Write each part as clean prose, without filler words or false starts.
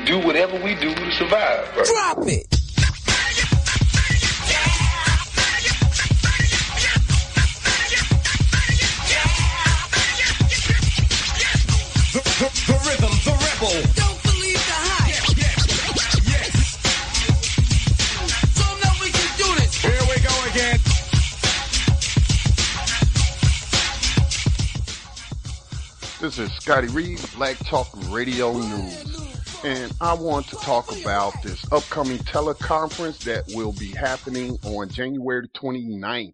do whatever we do to survive. Right? Drop it. The rhythm, the rebel. Don't believe the hype. So now we can do this. Here we go again. This is Scotty Reed, Black Talk Radio News. And I want to talk about this upcoming teleconference that will be happening on January 29th.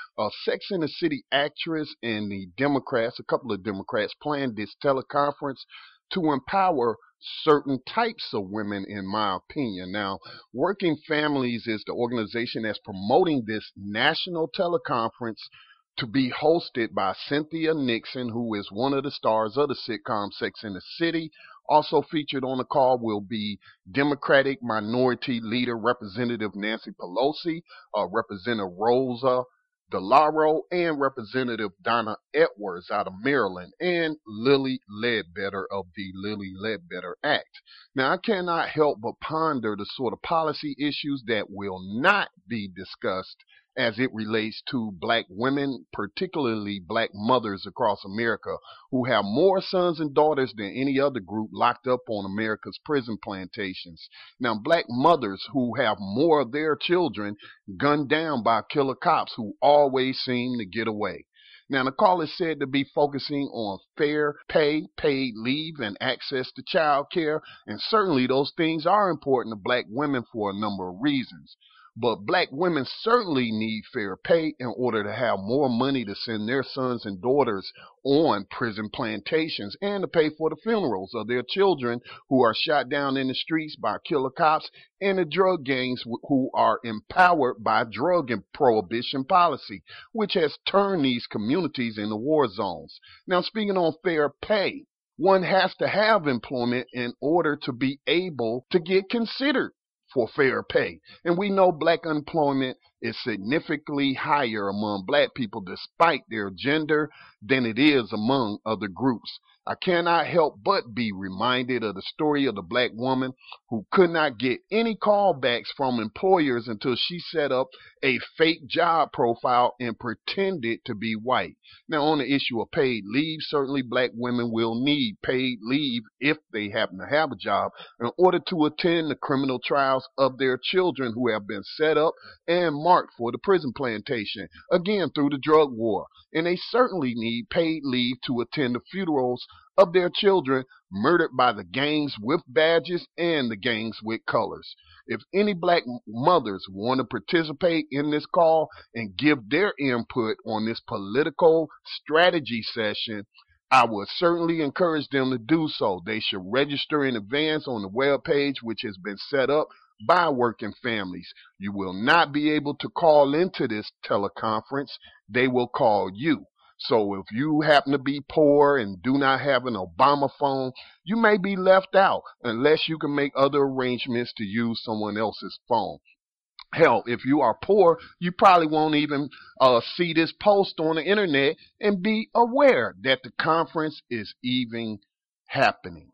Sex and the City actress and the Democrats, a couple of Democrats, planned this teleconference to empower certain types of women, in my opinion. Now, Working Families is the organization that's promoting this national teleconference to be hosted by Cynthia Nixon, who is one of the stars of the sitcom Sex and the City. Also featured on the call will be Democratic Minority Leader Representative Nancy Pelosi, Representative Rosa DeLauro, and Representative Donna Edwards out of Maryland, and Lilly Ledbetter of the Lilly Ledbetter Act. Now, I cannot help but ponder the sort of policy issues that will not be discussed as it relates to black women, particularly black mothers across America, who have more sons and daughters than any other group locked up on America's prison plantations. Now, black mothers who have more of their children gunned down by killer cops who always seem to get away. Now, the call is said to be focusing on fair pay, paid leave, and access to child care, and certainly those things are important to black women for a number of reasons. But black women certainly need fair pay in order to have more money to send their sons and daughters on prison plantations and to pay for the funerals of their children who are shot down in the streets by killer cops and the drug gangs who are empowered by drug and prohibition policy, which has turned these communities into war zones. Now, speaking on fair pay, one has to have employment in order to be able to get considered for fair pay. And we know black unemployment is significantly higher among black people despite their gender than it is among other groups. I cannot help but be reminded of the story of the black woman who could not get any callbacks from employers until she set up a fake job profile and pretended to be white. Now, on the issue of paid leave, certainly black women will need paid leave if they happen to have a job in order to attend the criminal trials of their children who have been set up and marked for the prison plantation, again through the drug war. And they certainly need paid leave to attend the funerals of their children murdered by the gangs with badges and the gangs with colors. If any black mothers want to participate in this call and give their input on this political strategy session, I would certainly encourage them to do so. They should register in advance on the webpage, which has been set up by Working Families. You will not be able to call into this teleconference. They will call you. So if you happen to be poor and do not have an Obama phone, you may be left out unless you can make other arrangements to use someone else's phone. Hell, if you are poor, you probably won't even see this post on the internet and be aware that the conference is even happening.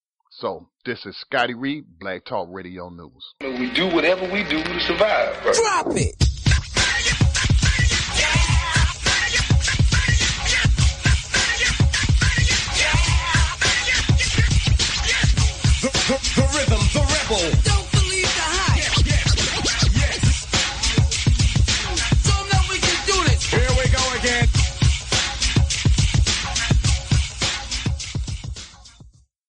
So, this is Scotty Reed, Black Talk Radio News. We do whatever we do to survive. Right? Drop it.